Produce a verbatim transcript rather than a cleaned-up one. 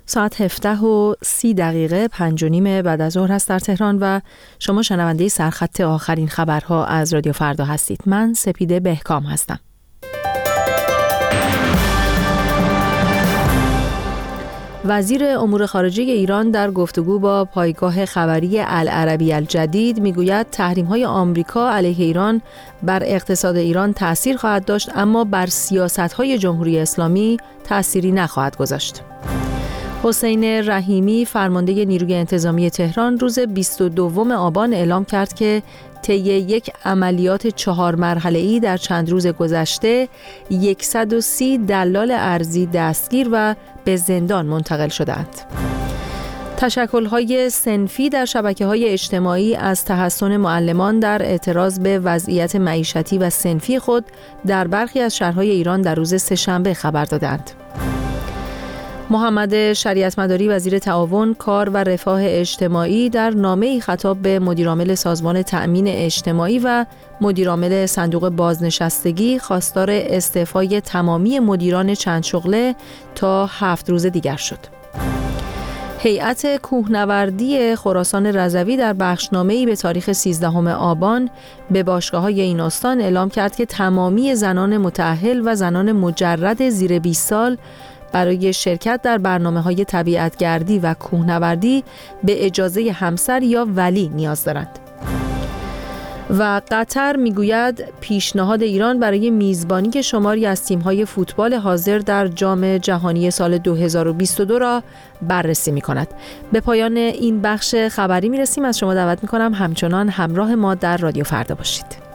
ساعت هفده و سی دقیقه پنج و نیم بعد از ظهر هست در تهران و شما شنونده سرخط آخرین خبرها از رادیو فردا هستید. من سپیده بهکام هستم. وزیر امور خارجه ایران در گفتگو با پایگاه خبری العربی الجدید میگوید تحریم‌های آمریکا علیه ایران بر اقتصاد ایران تأثیر خواهد داشت، اما بر سیاست‌های جمهوری اسلامی تأثیری نخواهد گذاشت. حسین رحیمی فرمانده نیروی انتظامی تهران روز بیست و دوم آبان اعلام کرد که طی یک عملیات چهار مرحله‌ای در چند روز گذشته صد و سی دلال ارزی دستگیر و به زندان منتقل شدند. تشکل‌های صنفی در شبکه‌های اجتماعی از تحسن معلمان در اعتراض به وضعیت معیشتی و صنفی خود در برخی از شهرهای ایران در روز سه‌شنبه خبر دادند. محمد شریعت‌مداری وزیر تعاون، کار و رفاه اجتماعی در نامه‌ای خطاب به مدیرعامل سازمان تأمین اجتماعی و مدیرعامل صندوق بازنشستگی خواستار استعفای تمامی مدیران چند شغله تا هفت روز دیگر شد. هیئت کوهنوردی خراسان رضوی در بخشنامه‌ای به تاریخ سیزدهم آبان به باشگاه‌های این استان اعلام کرد که تمامی زنان متأهل و زنان مجرد زیر بیست سال برای شرکت در برنامه‌های طبیعتگردی و کوهنوردی به اجازه همسر یا ولی نیاز دارند. و قطر میگوید پیشنهاد ایران برای میزبانی شماری از تیم‌های فوتبال حاضر در جام جهانی سال دو هزار و بیست و دو را بررسی می‌کند. به پایان این بخش خبری میرسیم. از شما دعوت می‌کنم همچنان همراه ما در رادیو فردا باشید.